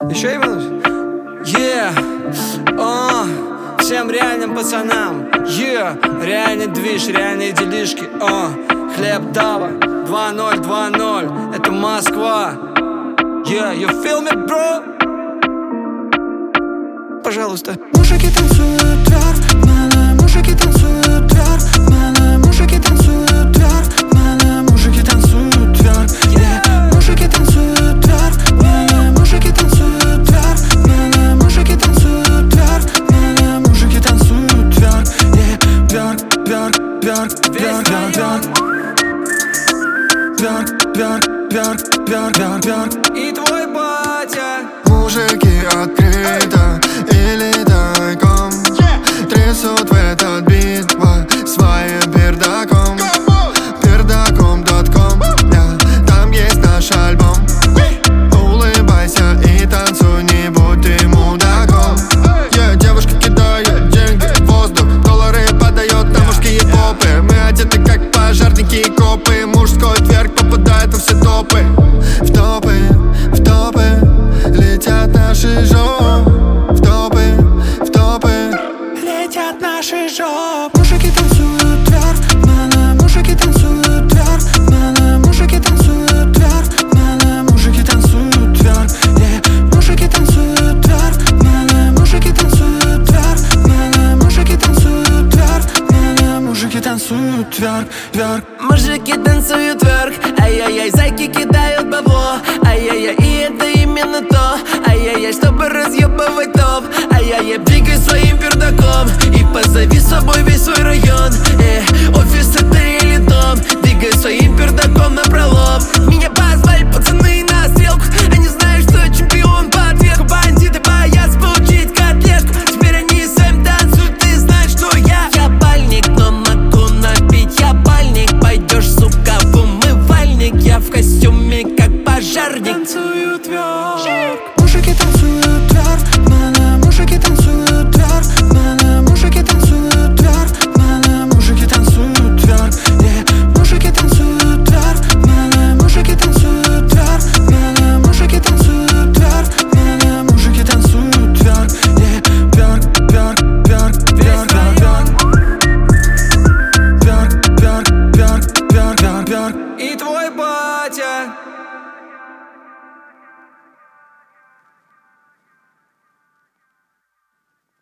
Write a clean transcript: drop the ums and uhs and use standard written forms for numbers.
Еще Иванович? Всем реальным пацанам, реальный движ, реальные делишки, Хлеб Дава, 2-0, 2-0, это Москва. You feel me, bro? Пожалуйста. Мужики танцуют вверх, мужики танцуют вверх, мужики танцуют вверх, мужики танцуют вверх, мужики танцуют вверх, мужики танцуют вверх, мужики танцуют вверх, мужики танцуют вверх, вверх, вверх, вверх, вверх, вверх, вверх, вверх, вверх, вверх, вверх. И твой батя. Мужики открыто или тайком трясут в этот бит своим пердаком. Пердаком.com, там есть наш альбом. Улыбайся и танцуй, не будь ты мудаком. Девушка кидает деньги в воздух, доллары подает на мужские попы. Мы одеты как пожарники и копы. Мужской тверк попадает во все топы. В топы, в топы летят наши жопы. В топы летят наши жопы. Мужики танцуют вверх, мужики танцуют вверх, мужики танцуют вверх, мужики танцуют вверх, мужики танцуют вверх, мужики танцуют вверх, мужики танцуют вверх, мужики танцуют вверх, вверх. Мужики танцуют вверх, ай-яй-яй, зайки кидают бабло, ай-яй-яй, и это именно то, ай-яй-яй, чтобы разъебывать топ, ай-яй-яй, двигай своим пердаком и позови с собой весь свой район, офис это или дом, двигай своим пердаком напролом. Меня позвали пацаны на стрелку, они знают, что я чемпион по ответу. Бандиты боятся получить котлетку, теперь они сами танцуют, ты знаешь, что я бальник, но могу набить, я бальник. Пойдешь, сука, в умывальник, я в костюме, как пожарник. Танцуют вверх.